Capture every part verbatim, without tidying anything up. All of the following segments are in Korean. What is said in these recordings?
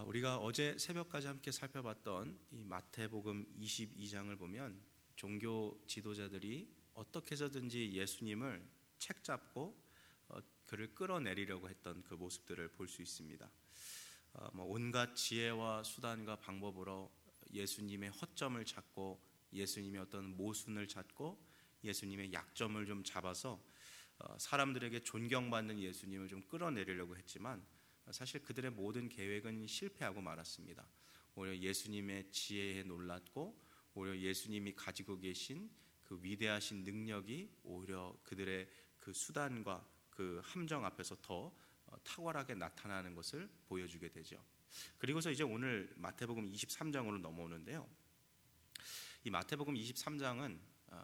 우리가 어제 새벽까지 함께 살펴봤던 이 마태복음 이십이 장을 보면 종교 지도자들이 어떻게 해서든지 예수님을 책잡고 어, 그를 끌어내리려고 했던 그 모습들을 볼 수 있습니다. 어, 뭐 온갖 지혜와 수단과 방법으로 예수님의 허점을 찾고 예수님의 어떤 모순을 찾고 예수님의 약점을 좀 잡아서 어, 사람들에게 존경받는 예수님을 좀 끌어내리려고 했지만 사실 그들의 모든 계획은 실패하고 말았습니다. 오히려 예수님의 지혜에 놀랐고 오히려 예수님이 가지고 계신 그 위대하신 능력이 오히려 그들의 그 수단과 그 함정 앞에서 더 탁월하게 나타나는 것을 보여주게 되죠. 그리고서 이제 오늘 마태복음 이십삼 장으로 넘어오는데요. 이 마태복음 이십삼 장은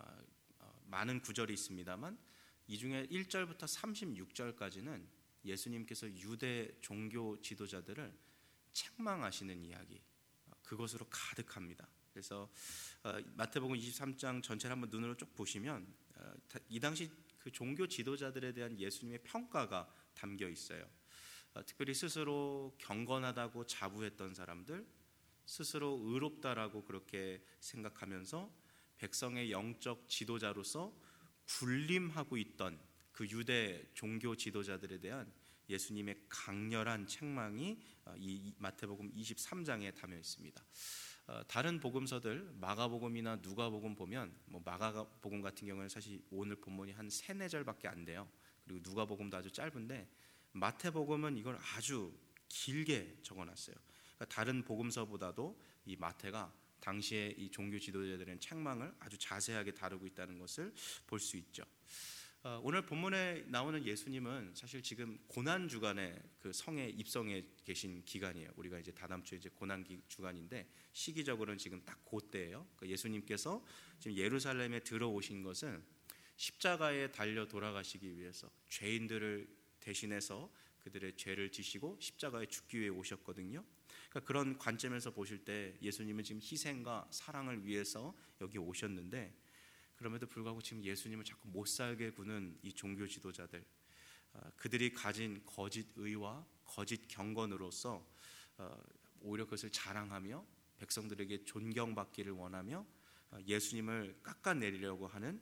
많은 구절이 있습니다만 이 중에 일 절부터 삼십육 절까지는 예수님께서 유대 종교 지도자들을 책망하시는 이야기, 그것으로 가득합니다. 그래서 마태복음 이십삼 장 전체를 한번 눈으로 쭉 보시면 이 당시 그 종교 지도자들에 대한 예수님의 평가가 담겨 있어요. 특별히 스스로 경건하다고 자부했던 사람들, 스스로 의롭다라고 그렇게 생각하면서 백성의 영적 지도자로서 군림하고 있던 그 유대 종교 지도자들에 대한 예수님의 강렬한 책망이 이 마태복음 이십삼 장에 담겨 있습니다. 다른 복음서들 마가복음이나 누가복음 보면 뭐 마가복음 같은 경우는 사실 오늘 본문이 한 세네 절밖에 안 돼요. 그리고 누가복음도 아주 짧은데 마태복음은 이걸 아주 길게 적어놨어요. 그러니까 다른 복음서보다도 이 마태가 당시에 이 종교 지도자들의 책망을 아주 자세하게 다루고 있다는 것을 볼 수 있죠. 오늘 본문에 나오는 예수님은 사실 지금 고난 주간에 그 성에 입성해 계신 기간이에요. 우리가 이제 다다음 주에 이제 고난 주간인데 시기적으로는 지금 딱 그때예요. 예수님께서 지금 예루살렘에 들어오신 것은 십자가에 달려 돌아가시기 위해서 죄인들을 대신해서 그들의 죄를 지시고 십자가에 죽기 위해 오셨거든요. 그러니까 그런 관점에서 보실 때 예수님은 지금 희생과 사랑을 위해서 여기 오셨는데 그럼에도 불구하고 지금 예수님을 자꾸 못 살게 구는 이 종교 지도자들, 그들이 가진 거짓 의와 거짓 경건으로서 오히려 그것을 자랑하며 백성들에게 존경받기를 원하며 예수님을 깎아내리려고 하는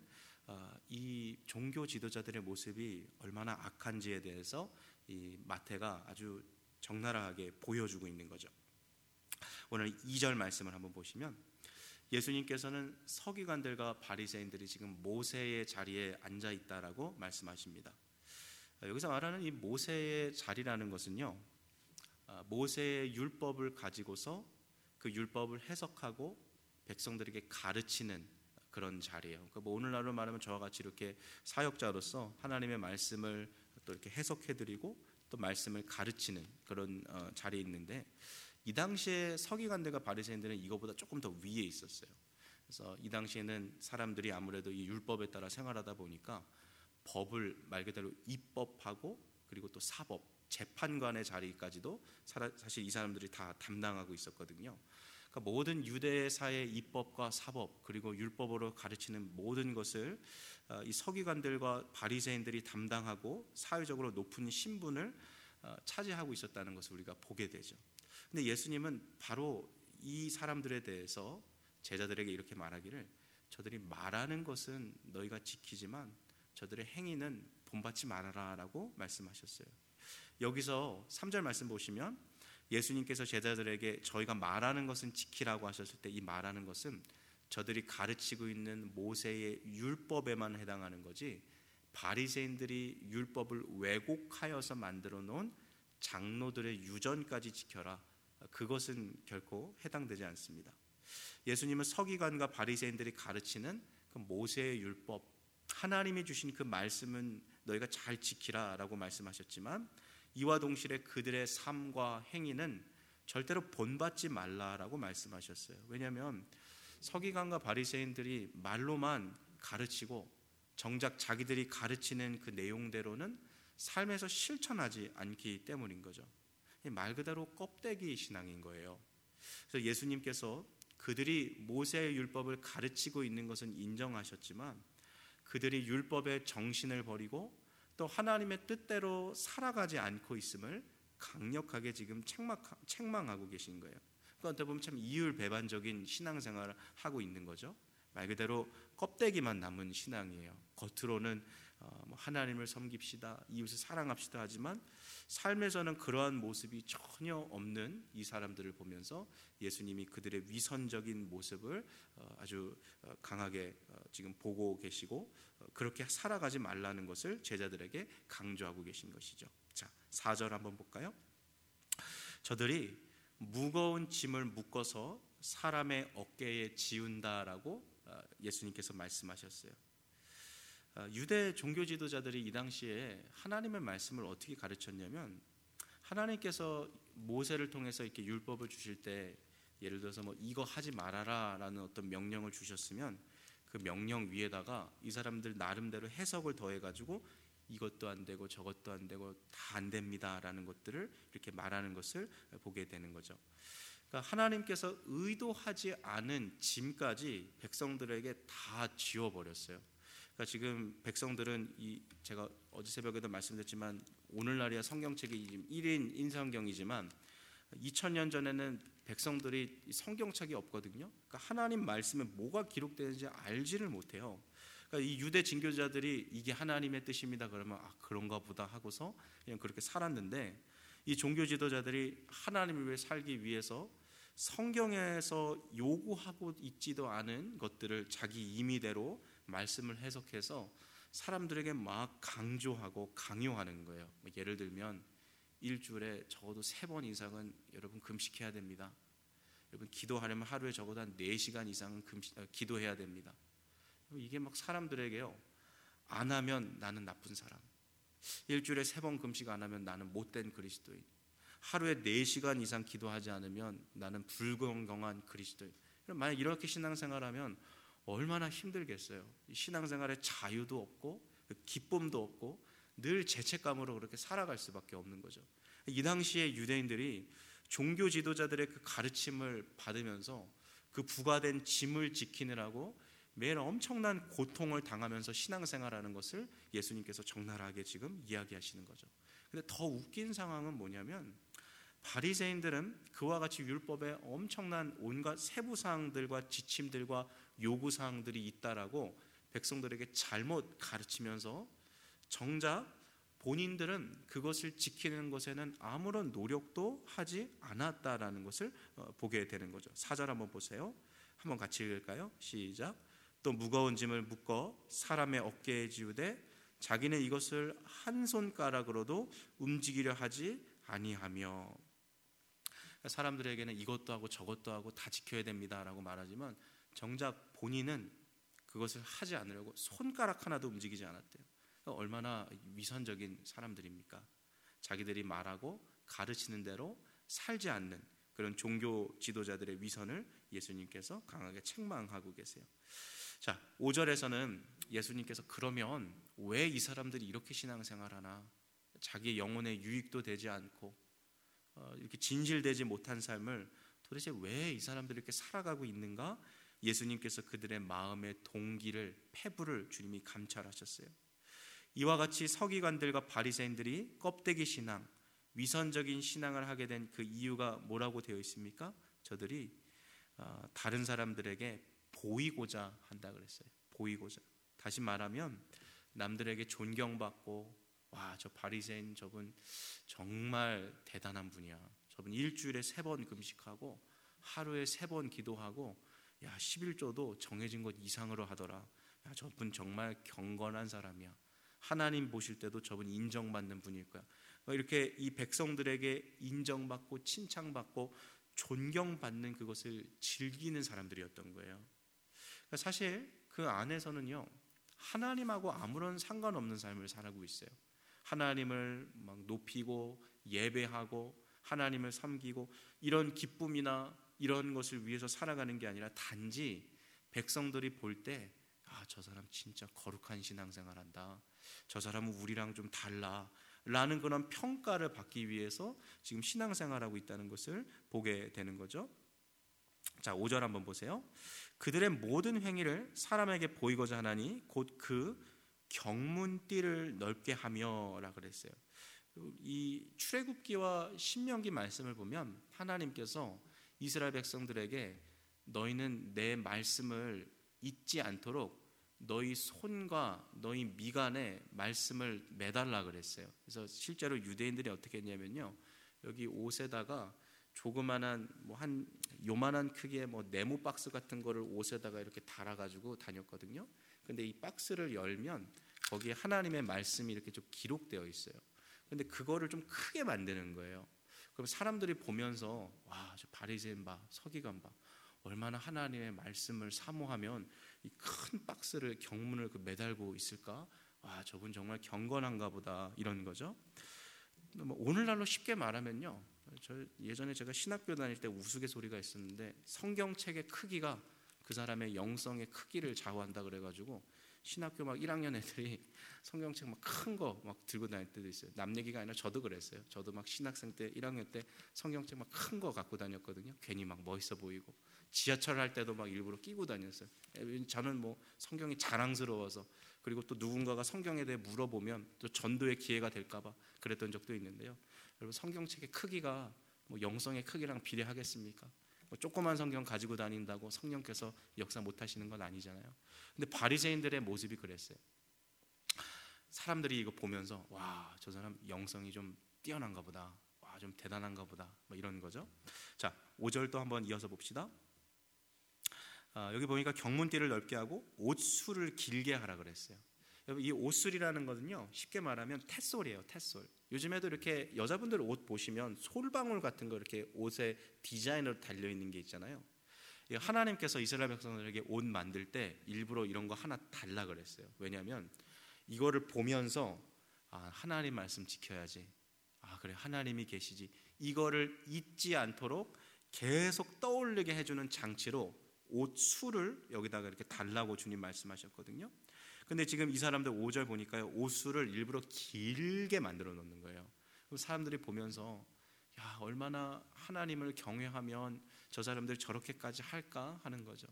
이 종교 지도자들의 모습이 얼마나 악한지에 대해서 이 마태가 아주 적나라하게 보여주고 있는 거죠. 오늘 이 절 말씀을 한번 보시면 예수님께서는 서기관들과 바리새인들이 지금 모세의 자리에 앉아 있다라고 말씀하십니다. 여기서 말하는 이 모세의 자리라는 것은요, 모세의 율법을 가지고서 그 율법을 해석하고 백성들에게 가르치는 그런 자리예요. 그러니까 뭐 오늘날로 말하면 저와 같이 이렇게 사역자로서 하나님의 말씀을 또 이렇게 해석해드리고 또 말씀을 가르치는 그런 자리에 있는데 이 당시에 서기관들과 바리새인들은 이거보다 조금 더 위에 있었어요. 그래서 이 당시에는 사람들이 아무래도 이 율법에 따라 생활하다 보니까 법을 말 그대로 입법하고 그리고 또 사법, 재판관의 자리까지도 사실 이 사람들이 다 담당하고 있었거든요. 그러니까 모든 유대사의 입법과 사법 그리고 율법으로 가르치는 모든 것을 이 서기관들과 바리새인들이 담당하고 사회적으로 높은 신분을 차지하고 있었다는 것을 우리가 보게 되죠. 근데 예수님은 바로 이 사람들에 대해서 제자들에게 이렇게 말하기를 저들이 말하는 것은 너희가 지키지만 저들의 행위는 본받지 말아라 라고 말씀하셨어요. 여기서 삼 절 말씀 보시면 예수님께서 제자들에게 저희가 말하는 것은 지키라고 하셨을 때 이 말하는 것은 저들이 가르치고 있는 모세의 율법에만 해당하는 거지 바리새인들이 율법을 왜곡하여서 만들어 놓은 장로들의 유전까지 지켜라, 그것은 결코 해당되지 않습니다. 예수님은 서기관과 바리새인들이 가르치는 그 모세의 율법, 하나님이 주신 그 말씀은 너희가 잘 지키라 라고 말씀하셨지만 이와 동시에 그들의 삶과 행위는 절대로 본받지 말라라고 말씀하셨어요. 왜냐하면 서기관과 바리새인들이 말로만 가르치고 정작 자기들이 가르치는 그 내용대로는 삶에서 실천하지 않기 때문인 거죠. 말 그대로 껍데기 신앙인 거예요. 그래서 예수님께서 그들이 모세의 율법을 가르치고 있는 것은 인정하셨지만 그들이 율법의 정신을 버리고 또 하나님의 뜻대로 살아가지 않고 있음을 강력하게 지금 책망, 책망하고 계신 거예요. 그러니까 어떻게 보면 참 이율배반적인 신앙생활을 하고 있는 거죠. 말 그대로 껍데기만 남은 신앙이에요. 겉으로는 어, 뭐 하나님을 섬깁시다, 이웃을 사랑합시다 하지만 삶에서는 그러한 모습이 전혀 없는 이 사람들을 보면서 예수님이 그들의 위선적인 모습을 어, 아주 어, 강하게 어, 지금 보고 계시고 어, 그렇게 살아가지 말라는 것을 제자들에게 강조하고 계신 것이죠. 자, 사 절 한번 볼까요? 저들이 무거운 짐을 묶어서 사람의 어깨에 지운다라고 예수님께서 말씀하셨어요. 유대 종교 지도자들이 이 당시에 하나님의 말씀을 어떻게 가르쳤냐면, 하나님께서 모세를 통해서 이렇게 율법을 주실 때 예를 들어서 뭐 이거 하지 말아라라는 어떤 명령을 주셨으면 그 명령 위에다가 이 사람들 나름대로 해석을 더해가지고 이것도 안 되고 저것도 안 되고 다 안 됩니다라는 것들을 이렇게 말하는 것을 보게 되는 거죠. 그러니까 하나님께서 의도하지 않은 짐까지 백성들에게 다 지워버렸어요. 그러니까 지금 백성들은 이 제가 어제 새벽에도 말씀드렸지만 오늘날이야 성경책이 일 인 인성경이지만 이천 년 전에는 백성들이 성경책이 없거든요. 그러니까 하나님 말씀에 뭐가 기록되는지 알지를 못해요. 그러니까 이 유대 진교자들이 이게 하나님의 뜻입니다 그러면 아 그런가 보다 하고서 그냥 그렇게 살았는데, 이 종교 지도자들이 하나님을 위해 살기 위해서 성경에서 요구하고 있지도 않은 것들을 자기 임의대로 말씀을 해석해서 사람들에게 막 강조하고 강요하는 거예요. 예를 들면 일주일에 적어도 세 번 이상은 여러분 금식해야 됩니다. 여러분 기도하려면 하루에 적어도 한 네 시간 이상은 금식, 기도해야 됩니다. 이게 막 사람들에게요, 안 하면 나는 나쁜 사람, 일주일에 세 번 금식 안 하면 나는 못된 그리스도인, 하루에 네 시간 이상 기도하지 않으면 나는 불건강한 그리스도인. 만약 이렇게 신앙생활하면 얼마나 힘들겠어요. 신앙생활에 자유도 없고 기쁨도 없고 늘 죄책감으로 그렇게 살아갈 수밖에 없는 거죠. 이 당시에 유대인들이 종교 지도자들의 그 가르침을 받으면서 그 부과된 짐을 지키느라고 매일 엄청난 고통을 당하면서 신앙생활하는 것을 예수님께서 적나라하게 지금 이야기하시는 거죠. 근데 더 웃긴 상황은 뭐냐면, 바리새인들은 그와 같이 율법에 엄청난 온갖 세부사항들과 지침들과 요구사항들이 있다라고 백성들에게 잘못 가르치면서 정작 본인들은 그것을 지키는 것에는 아무런 노력도 하지 않았다라는 것을 보게 되는 거죠. 사 절 한번 보세요. 한번 같이 읽을까요? 시작. 또 무거운 짐을 묶어 사람의 어깨에 지우되 자기는 이것을 한 손가락으로도 움직이려 하지 아니하며. 사람들에게는 이것도 하고 저것도 하고 다 지켜야 됩니다라고 말하지만 정작 본인은 그것을 하지 않으려고 손가락 하나도 움직이지 않았대요. 얼마나 위선적인 사람들입니까? 자기들이 말하고 가르치는 대로 살지 않는 그런 종교 지도자들의 위선을 예수님께서 강하게 책망하고 계세요. 자, 오 절에서는 예수님께서 그러면 왜 이 사람들이 이렇게 신앙생활하나, 자기의 영혼의 유익도 되지 않고 어, 이렇게 진실되지 못한 삶을 도대체 왜 이 사람들이 이렇게 살아가고 있는가, 예수님께서 그들의 마음의 동기를, 패부를 주님이 감찰하셨어요. 이와 같이 서기관들과 바리새인들이 껍데기 신앙, 위선적인 신앙을 하게 된 그 이유가 뭐라고 되어 있습니까? 저들이 어, 다른 사람들에게 보이고자 한다 그랬어요. 보이고자. 다시 말하면 남들에게 존경받고, 와, 저 바리새인 저분 정말 대단한 분이야, 저분 일주일에 세 번 금식하고 하루에 세 번 기도하고, 야, 십일조도 정해진 것 이상으로 하더라, 야, 저분 정말 경건한 사람이야, 하나님 보실 때도 저분 인정받는 분일 거야. 이렇게 이 백성들에게 인정받고 칭찬받고 존경받는 그것을 즐기는 사람들이었던 거예요. 사실 그 안에서는요, 하나님하고 아무런 상관없는 삶을 살아가고 있어요. 하나님을 막 높이고 예배하고 하나님을 섬기고 이런 기쁨이나 이런 것을 위해서 살아가는 게 아니라 단지 백성들이 볼 때, 아, 저 사람 진짜 거룩한 신앙생활한다, 저 사람은 우리랑 좀 달라 라는 그런 평가를 받기 위해서 지금 신앙생활하고 있다는 것을 보게 되는 거죠. 자, 오 절 한번 보세요. 그들의 모든 행위를 사람에게 보이고자 하나니 곧 그 경문띠를 넓게 하며 라 그랬어요. 이 출애굽기와 신명기 말씀을 보면 하나님께서 이스라엘 백성들에게 너희는 내 말씀을 잊지 않도록 너희 손과 너희 미간에 말씀을 매달라 그랬어요. 그래서 실제로 유대인들이 어떻게 했냐면요, 여기 옷에다가 조그만한 뭐 한 요만한 크기의 뭐 네모 박스 같은 거를 옷에다가 이렇게 달아가지고 다녔거든요. 근데 이 박스를 열면 거기에 하나님의 말씀이 이렇게 좀 기록되어 있어요. 근데 그거를 좀 크게 만드는 거예요. 그럼 사람들이 보면서 와, 저 바리새인 봐, 서기관 봐, 얼마나 하나님의 말씀을 사모하면 이 큰 박스를 경문을 그 매달고 있을까? 와, 저분 정말 경건한가 보다, 이런 거죠. 뭐 오늘날로 쉽게 말하면요, 저 예전에 제가 신학교 다닐 때 우스갯소리가 있었는데 성경책의 크기가 그 사람의 영성의 크기를 좌우한다 그래가지고 신학교 막 일 학년 애들이 성경책 막 큰 거 막 들고 다닐 때도 있어요. 남 얘기가 아니라 저도 그랬어요. 저도 막 신학생 때 일 학년 때 성경책 막 큰 거 갖고 다녔거든요. 괜히 막 멋있어 보이고 지하철 할 때도 막 일부러 끼고 다녔어요. 저는 뭐 성경이 자랑스러워서, 그리고 또 누군가가 성경에 대해 물어보면 또 전도의 기회가 될까 봐 그랬던 적도 있는데요. 여러분, 성경책의 크기가 뭐 영성의 크기랑 비례하겠습니까? 뭐 조그만 성경 가지고 다닌다고 성령께서 역사 못 하시는 건 아니잖아요. 근데 바리새인들의 모습이 그랬어요. 사람들이 이거 보면서 와, 저 사람 영성이 좀 뛰어난가 보다, 와, 좀 대단한가 보다, 뭐 이런 거죠. 자, 오 절도 한번 이어서 봅시다. 아, 여기 보니까 경문띠를 넓게 하고 옷술을 길게 하라 그랬어요. 여러분, 이 옷술이라는 거는요, 쉽게 말하면 탯솔이에요. 탯솔. 요즘에도 이렇게 여자분들 옷 보시면 솔방울 같은 거 이렇게 옷에 디자인으로 달려 있는 게 있잖아요. 하나님께서 이스라엘 백성들에게 옷 만들 때 일부러 이런 거 하나 달라 그랬어요. 왜냐하면 이거를 보면서 아, 하나님 말씀 지켜야지, 아 그래 하나님이 계시지, 이거를 잊지 않도록 계속 떠올리게 해주는 장치로 옷술을 여기다가 이렇게 달라고 주님 말씀하셨거든요. 근데 지금 이 사람들 오 절 보니까요, 옷술을 일부러 길게 만들어 놓는 거예요. 그럼 사람들이 보면서 야, 얼마나 하나님을 경외하면 저 사람들 저렇게까지 할까 하는 거죠.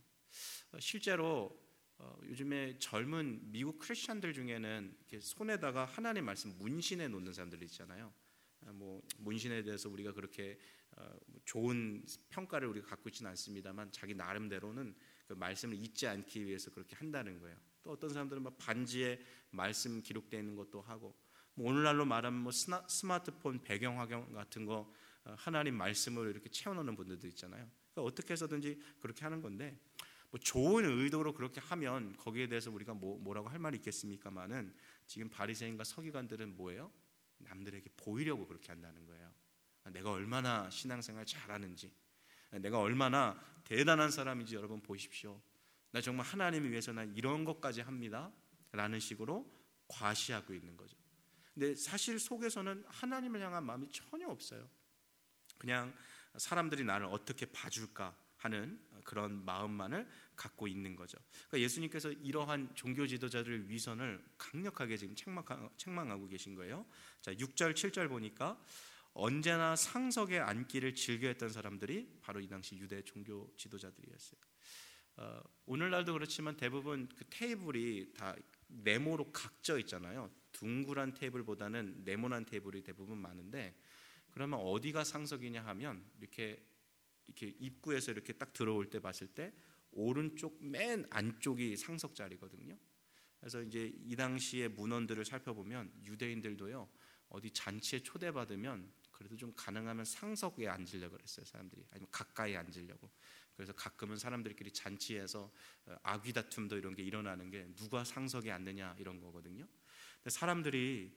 실제로 어, 요즘에 젊은 미국 크리스천들 중에는 이렇게 손에다가 하나님 말씀 문신해 놓는 사람들이 있잖아요. 뭐 문신에 대해서 우리가 그렇게 어, 좋은 평가를 우리가 갖고 있지는 않습니다만 자기 나름대로는 그 말씀을 잊지 않기 위해서 그렇게 한다는 거예요. 또 어떤 사람들은 막 반지에 말씀 기록되어 있는 것도 하고, 뭐 오늘날로 말하면 뭐 스나, 스마트폰 배경화면 같은 거 어, 하나님 말씀을 이렇게 채워놓는 분들도 있잖아요. 그러니까 어떻게 해서든지 그렇게 하는 건데, 뭐 좋은 의도로 그렇게 하면 거기에 대해서 우리가 뭐, 뭐라고 할 말이 있겠습니까만은 지금 바리새인과 서기관들은 뭐예요? 남들에게 보이려고 그렇게 한다는 거예요. 내가 얼마나 신앙생활 잘하는지, 내가 얼마나 대단한 사람인지 여러분 보십시오. 나 정말 하나님을 위해서 난 이런 것까지 합니다 라는 식으로 과시하고 있는 거죠. 근데 사실 속에서는 하나님을 향한 마음이 전혀 없어요. 그냥 사람들이 나를 어떻게 봐줄까 하는 그런 마음만을 갖고 있는 거죠. 그러니까 예수님께서 이러한 종교 지도자들의 위선을 강력하게 지금 책망하고 계신 거예요. 자, 육 절 칠 절 보니까 언제나 상석에 앉기를 즐겨했던 사람들이 바로 이 당시 유대 종교 지도자들이었어요. 어, 오늘날도 그렇지만 대부분 그 테이블이 다 네모로 각져 있잖아요. 둥그란 테이블보다는 네모난 테이블이 대부분 많은데, 그러면 어디가 상석이냐 하면 이렇게 이렇게 입구에서 이렇게 딱 들어올 때 봤을 때 오른쪽 맨 안쪽이 상석 자리거든요. 그래서 이제 이 당시의 문헌들을 살펴보면 유대인들도요, 어디 잔치에 초대받으면 그래도 좀 가능하면 상석에 앉으려고 그랬어요, 사람들이. 아니면 가까이 앉으려고. 그래서 가끔은 사람들끼리 잔치에서 아귀 다툼도 이런 게 일어나는 게 누가 상석에 앉느냐 이런 거거든요. 근데 사람들이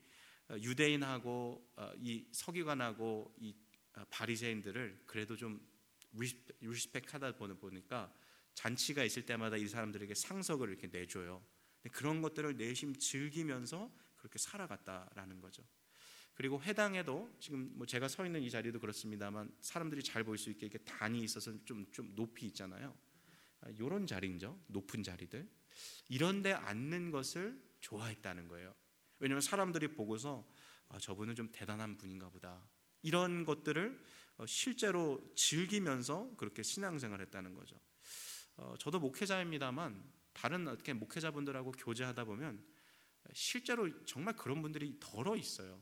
유대인하고 이 서기관하고 이 바리새인들을 그래도 좀 리스펙하다 보니까 잔치가 있을 때마다 이 사람들에게 상석을 이렇게 내줘요. 그런 것들을 내심 즐기면서 그렇게 살아갔다라는 거죠. 그리고 회당에도 지금 뭐 제가 서 있는 이 자리도 그렇습니다만 사람들이 잘 보일 수 있게 이렇게 단이 있어서 좀, 좀 높이 있잖아요. 이런 자리죠, 높은 자리들. 이런데 앉는 것을 좋아했다는 거예요. 왜냐하면 사람들이 보고서 아, 저분은 좀 대단한 분인가 보다, 이런 것들을 실제로 즐기면서 그렇게 신앙생활을 했다는 거죠. 어, 저도 목회자입니다만 다른 어떻게 목회자분들하고 교제하다 보면 실제로 정말 그런 분들이 덜어 있어요.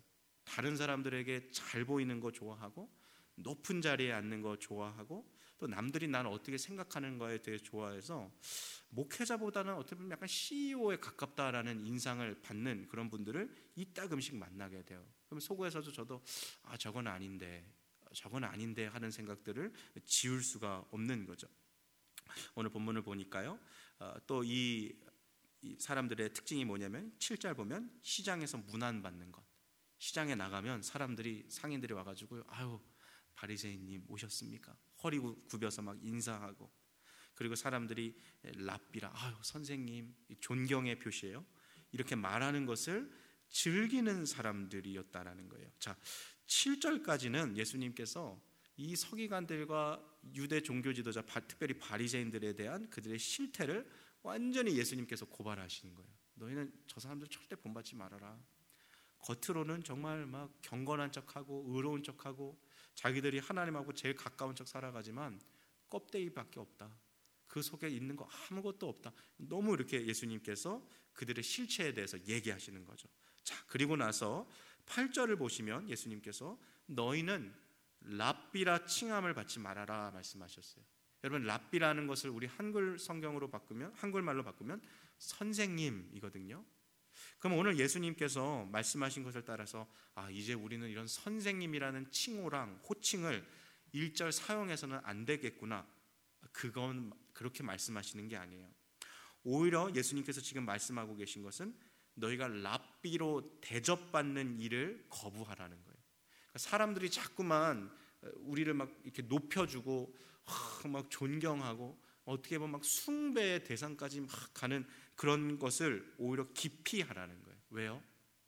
다른 사람들에게 잘 보이는 거 좋아하고 높은 자리에 앉는 거 좋아하고 또 남들이 나를 어떻게 생각하는 거에 대해 좋아해서 목회자보다는 어떻게 보면 약간 씨이오에 가깝다라는 인상을 받는 그런 분들을 이따금씩 만나게 돼요. 그럼 속에서도 저도 아 저건 아닌데 저건 아닌데 하는 생각들을 지울 수가 없는 거죠. 오늘 본문을 보니까요, 어, 또 이 사람들의 특징이 뭐냐면 칠 절 보면 시장에서 문안받는 것. 시장에 나가면 사람들이 상인들이 와가지고 아유 바리새인님 오셨습니까? 허리 굽혀서 막 인사하고, 그리고 사람들이 랍비라 아유 선생님, 존경의 표시예요. 이렇게 말하는 것을 즐기는 사람들이었다라는 거예요. 자, 칠 절까지는 예수님께서 이 서기관들과 유대 종교 지도자, 특별히 바리새인들에 대한 그들의 실태를 완전히 예수님께서 고발하시는 거예요. 너희는 저 사람들 절대 본받지 말아라. 겉으로는 정말 막 경건한 척하고 의로운 척하고 자기들이 하나님하고 제일 가까운 척 살아가지만 껍데기밖에 없다. 그 속에 있는 거 아무것도 없다. 너무 이렇게 예수님께서 그들의 실체에 대해서 얘기하시는 거죠. 자, 그리고 나서 팔 절을 보시면 예수님께서 너희는 랍비라 칭함을 받지 말아라 말씀하셨어요. 여러분, 랍비라는 것을 우리 한글 성경으로 바꾸면, 한글말로 바꾸면 선생님이거든요. 그럼 오늘 예수님께서 말씀하신 것을 따라서 아 이제 우리는 이런 선생님이라는 칭호랑 호칭을 일 절 사용해서는 안 되겠구나, 그건 그렇게 말씀하시는 게 아니에요. 오히려 예수님께서 지금 말씀하고 계신 것은 너희가 랍비로 대접받는 일을 거부하라는 거예요. 그러니까 사람들이 자꾸만 우리를 막 이렇게 높여주고 막 존경하고 어떻게 보면 막 숭배의 대상까지 막 가는 그런 것을 오히려 기피하라는 거예요. 왜요?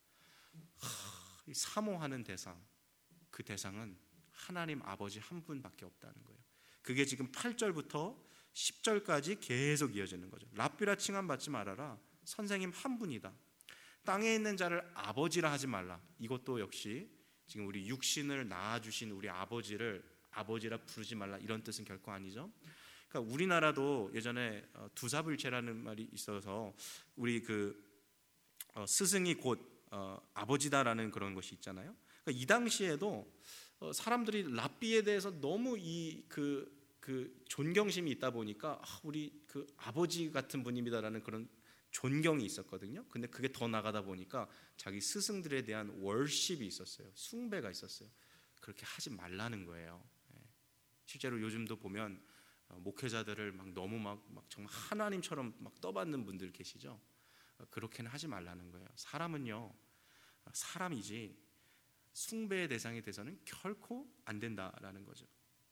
하, 사모하는 대상, 그 대상은 하나님 아버지 한 분밖에 없다는 거예요. 그게 지금 팔 절부터 십 절까지 계속 이어지는 거죠. 랍비라 칭함 받지 말아라. 선생님 한 분이다. 땅에 있는 자를 아버지라 하지 말라. 이것도 역시 지금 우리 육신을 낳아주신 우리 아버지를 아버지라 부르지 말라, 이런 뜻은 결코 아니죠. 그러니까 우리나라도 예전에 두사불체라는 말이 있어서 우리 그 스승이 곧 아버지다라는 그런 것이 있잖아요. 그러니까 이 당시에도 사람들이 랍비에 대해서 너무 이 그 그 존경심이 있다 보니까 아, 우리 그 아버지 같은 분입니다라는 그런 존경이 있었거든요. 근데 그게 더 나가다 보니까 자기 스승들에 대한 월십이 있었어요. 숭배가 있었어요. 그렇게 하지 말라는 거예요. 실제로 요즘도 보면 목회자들을 막 너무 막, 막 정말 하나님처럼 막 떠받는 분들 계시죠. 그렇게는 하지 말라는 거예요. 사람은요, 사람이지 숭배의 대상이 돼서는 결코 안 된다라는 거죠.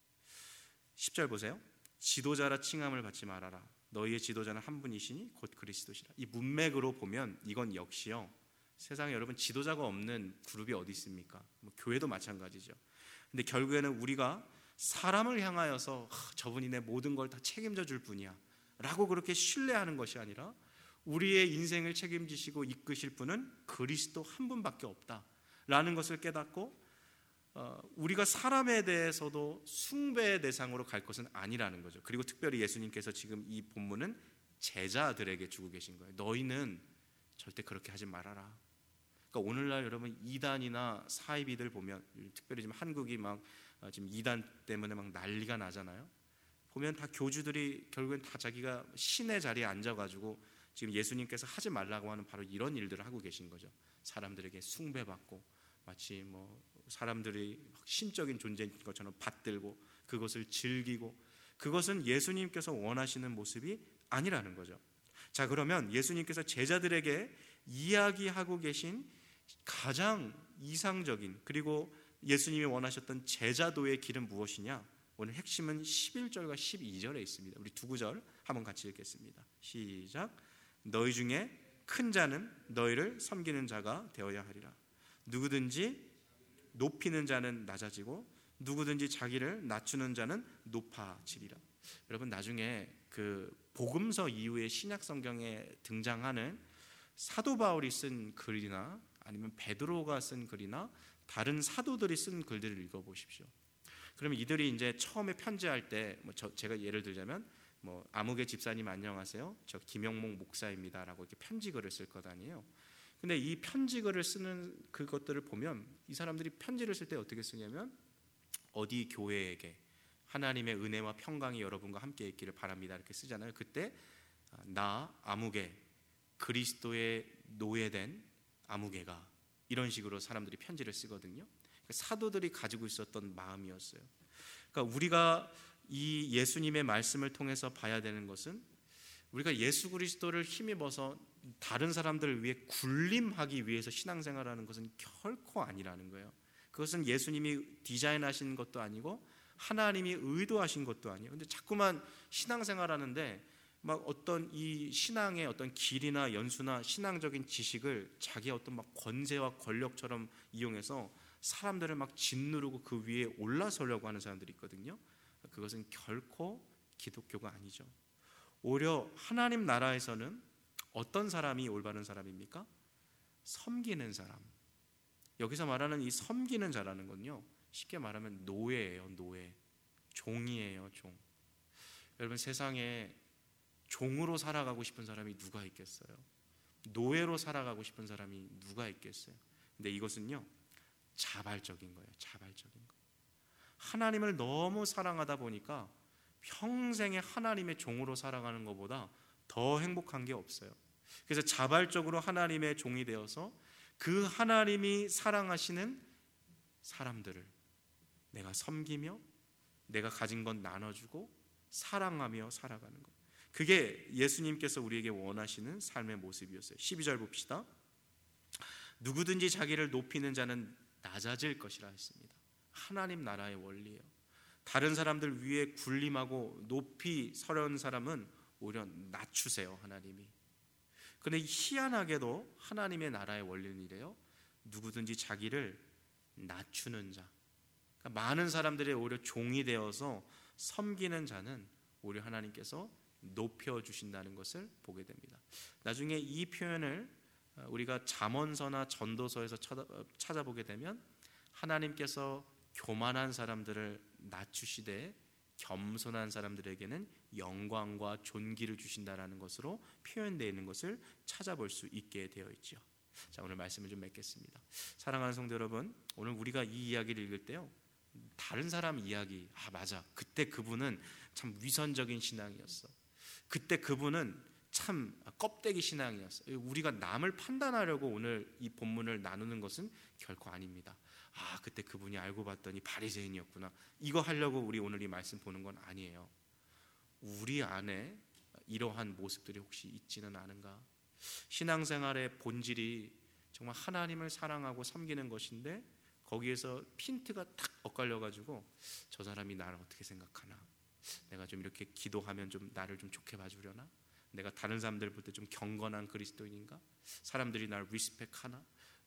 십 절 보세요. 지도자라 칭함을 받지 말아라. 너희의 지도자는 한 분이시니 곧 그리스도시라. 이 문맥으로 보면 이건 역시요, 세상에 여러분 지도자가 없는 그룹이 어디 있습니까? 뭐 교회도 마찬가지죠. 근데 결국에는 우리가 사람을 향하여서 아, 저분이 내 모든 걸 다 책임져 줄 분이야 라고 그렇게 신뢰하는 것이 아니라 우리의 인생을 책임지시고 이끄실 분은 그리스도 한 분밖에 없다라는 것을 깨닫고 어, 우리가 사람에 대해서도 숭배의 대상으로 갈 것은 아니라는 거죠. 그리고 특별히 예수님께서 지금 이 본문은 제자들에게 주고 계신 거예요. 너희는 절대 그렇게 하지 말아라. 그러니까 오늘날 여러분 이단이나 사이비들 보면, 특별히 지금 한국이 막 지금 이단 때문에 막 난리가 나잖아요. 보면 다 교주들이 결국엔 다 자기가 신의 자리에 앉아가지고 지금 예수님께서 하지 말라고 하는 바로 이런 일들을 하고 계신 거죠. 사람들에게 숭배받고 마치 뭐 사람들이 신적인 존재인 것처럼 받들고 그것을 즐기고, 그것은 예수님께서 원하시는 모습이 아니라는 거죠. 자, 그러면 예수님께서 제자들에게 이야기하고 계신 가장 이상적인 그리고 예수님이 원하셨던 제자도의 길은 무엇이냐? 오늘 핵심은 십일 절과 십이 절에 있습니다. 우리 두 구절 한번 같이 읽겠습니다. 시작. 너희 중에 큰 자는 너희를 섬기는 자가 되어야 하리라. 누구든지 높이는 자는 낮아지고 누구든지 자기를 낮추는 자는 높아지리라. 여러분, 나중에 그 복음서 이후에 신약 성경에 등장하는 사도 바울이 쓴 글이나 아니면 베드로가 쓴 글이나 다른 사도들이 쓴 글들을 읽어보십시오. 그러면 이들이 이제 처음에 편지할 때, 뭐 저, 제가 예를 들자면 뭐 아무개 집사님 안녕하세요, 저 김영목 목사입니다라고 이렇게 편지글을 쓸 것 아니에요. 근데 이 편지글을 쓰는 그것들을 보면 이 사람들이 편지를 쓸 때 어떻게 쓰냐면 어디 교회에게 하나님의 은혜와 평강이 여러분과 함께 있기를 바랍니다 이렇게 쓰잖아요. 그때 나 아무개 그리스도의 노예된 아무개가 이런 식으로 사람들이 편지를 쓰거든요. 사도들이 가지고 있었던 마음이었어요. 그러니까 우리가 이 예수님의 말씀을 통해서 봐야 되는 것은 우리가 예수 그리스도를 힘입어서 다른 사람들을 위해 군림하기 위해서 신앙생활하는 것은 결코 아니라는 거예요. 그것은 예수님이 디자인하신 것도 아니고 하나님이 의도하신 것도 아니에요. 근데 자꾸만 신앙생활하는데 막 어떤 이 신앙의 어떤 길이나 연수나 신앙적인 지식을 자기의 어떤 막 권세와 권력처럼 이용해서 사람들을 막 짓누르고 그 위에 올라서려고 하는 사람들이 있거든요. 그것은 결코 기독교가 아니죠. 오히려 하나님 나라에서는 어떤 사람이 올바른 사람입니까? 섬기는 사람. 여기서 말하는 이 섬기는 자라는 건요, 쉽게 말하면 노예예요. 노예. 종이에요. 종. 여러분, 세상에 종으로 살아가고 싶은 사람이 누가 있겠어요? 노예로 살아가고 싶은 사람이 누가 있겠어요? 근데 이것은요, 자발적인 거예요. 자발적인 거. 하나님을 너무 사랑하다 보니까 평생에 하나님의 종으로 살아가는 것보다 더 행복한 게 없어요. 그래서 자발적으로 하나님의 종이 되어서 그 하나님이 사랑하시는 사람들을 내가 섬기며 내가 가진 건 나눠주고 사랑하며 살아가는 것. 그게 예수님께서 우리에게 원하시는 삶의 모습이었어요. 십이 절 봅시다. 누구든지 자기를 높이는 자는 낮아질 것이라 했습니다. 하나님 나라의 원리예요. 다른 사람들 위에 군림하고 높이 서려는 사람은 오히려 낮추세요. 하나님이. 그런데 희한하게도 하나님의 나라의 원리는 이래요. 누구든지 자기를 낮추는 자, 그러니까 많은 사람들의 오히려 종이 되어서 섬기는 자는 오히려 하나님께서 높여주신다는 것을 보게 됩니다. 나중에 이 표현을 우리가 잠언서나 전도서에서 찾아보게 되면 하나님께서 교만한 사람들을 낮추시되 겸손한 사람들에게는 영광과 존귀를 주신다라는 것으로 표현되어 있는 것을 찾아볼 수 있게 되어 있죠. 자, 오늘 말씀을 좀 맺겠습니다. 사랑하는 성도 여러분, 오늘 우리가 이 이야기를 읽을 때요, 다른 사람 이야기, 아 맞아, 그때 그분은 참 위선적인 신앙이었어, 그때 그분은 참 껍데기 신앙이었어, 우리가 남을 판단하려고 오늘 이 본문을 나누는 것은 결코 아닙니다. 아 그때 그분이 알고 봤더니 바리새인이었구나, 이거 하려고 우리 오늘 이 말씀 보는 건 아니에요. 우리 안에 이러한 모습들이 혹시 있지는 않은가? 신앙생활의 본질이 정말 하나님을 사랑하고 섬기는 것인데 거기에서 핀트가 탁 엇갈려가지고 저 사람이 나를 어떻게 생각하나, 내가 좀 이렇게 기도하면 좀 나를 좀 좋게 봐주려나, 내가 다른 사람들 볼 때 좀 경건한 그리스도인인가, 사람들이 나를 리스펙하나,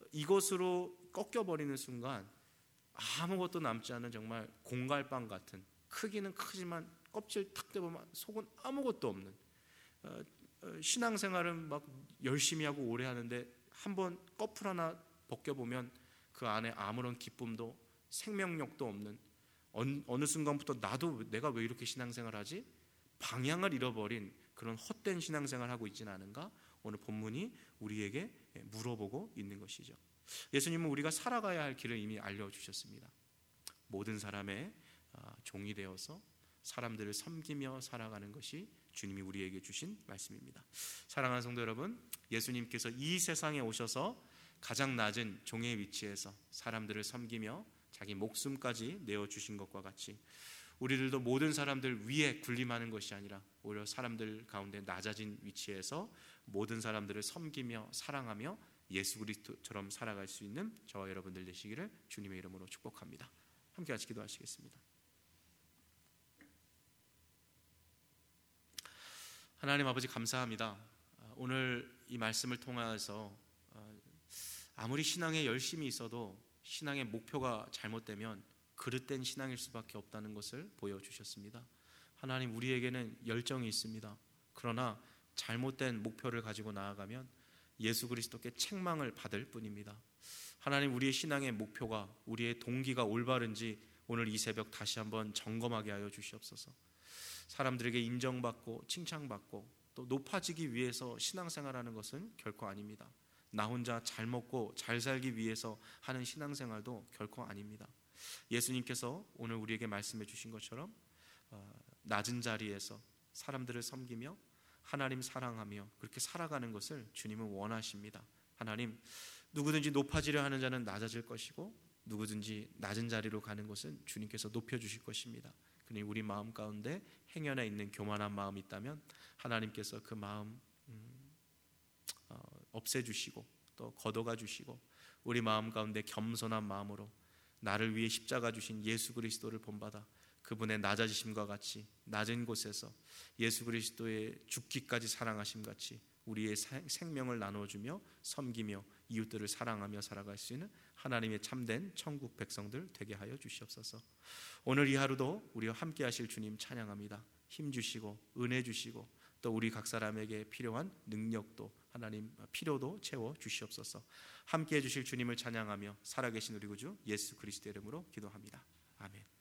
이것으로 꺾여버리는 순간 아무것도 남지 않은 정말 공갈빵 같은, 크기는 크지만 껍질 탁 떼보면 속은 아무것도 없는, 어, 어, 신앙생활은 막 열심히 하고 오래 하는데 한번 꺼풀 하나 벗겨보면 그 안에 아무런 기쁨도 생명력도 없는, 어느, 어느 순간부터 나도 내가 왜 이렇게 신앙생활하지? 방향을 잃어버린 그런 헛된 신앙생활을 하고 있지는 않은가? 오늘 본문이 우리에게 물어보고 있는 것이죠. 예수님은 우리가 살아가야 할 길을 이미 알려주셨습니다. 모든 사람의 종이 되어서 사람들을 섬기며 살아가는 것이 주님이 우리에게 주신 말씀입니다. 사랑하는 성도 여러분, 예수님께서 이 세상에 오셔서 가장 낮은 종의 위치에서 사람들을 섬기며 자기 목숨까지 내어주신 것과 같이 우리들도 모든 사람들 위에 군림하는 것이 아니라 오히려 사람들 가운데 낮아진 위치에서 모든 사람들을 섬기며 사랑하며 예수 그리스도처럼 살아갈 수 있는 저와 여러분들 되시기를 주님의 이름으로 축복합니다. 함께 같이 기도하시겠습니다. 하나님 아버지, 감사합니다. 오늘 이 말씀을 통해서 아무리 신앙에 열심히 있어도 신앙의 목표가 잘못되면 그릇된 신앙일 수밖에 없다는 것을 보여주셨습니다. 하나님, 우리에게는 열정이 있습니다. 그러나 잘못된 목표를 가지고 나아가면 예수 그리스도께 책망을 받을 뿐입니다. 하나님, 우리의 신앙의 목표가, 우리의 동기가 올바른지 오늘 이 새벽 다시 한번 점검하게 하여 주시옵소서. 사람들에게 인정받고 칭찬받고 또 높아지기 위해서 신앙생활하는 것은 결코 아닙니다. 나 혼자 잘 먹고 잘 살기 위해서 하는 신앙생활도 결코 아닙니다. 예수님께서 오늘 우리에게 말씀해 주신 것처럼 낮은 자리에서 사람들을 섬기며 하나님 사랑하며 그렇게 살아가는 것을 주님은 원하십니다. 하나님, 누구든지 높아지려 하는 자는 낮아질 것이고 누구든지 낮은 자리로 가는 것은 주님께서 높여주실 것입니다. 그러니 우리 마음 가운데 행여나 있는 교만한 마음이 있다면 하나님께서 그 마음 음, 어, 없애주시고 또 걷어가 주시고 우리 마음 가운데 겸손한 마음으로 나를 위해 십자가 주신 예수 그리스도를 본받아 그분의 낮아지심과 같이 낮은 곳에서 예수 그리스도의 죽기까지 사랑하심 같이 우리의 생명을 나눠주며 섬기며 이웃들을 사랑하며 살아갈 수 있는 하나님의 참된 천국 백성들 되게 하여 주시옵소서. 오늘 이 하루도 우리와 함께 하실 주님 찬양합니다. 힘 주시고 은혜 주시고 또 우리 각 사람에게 필요한 능력도 하나님 필요도 채워 주시옵소서. 함께 해주실 주님을 찬양하며 살아계신 우리 구주 예수 그리스도의 이름으로 기도합니다. 아멘.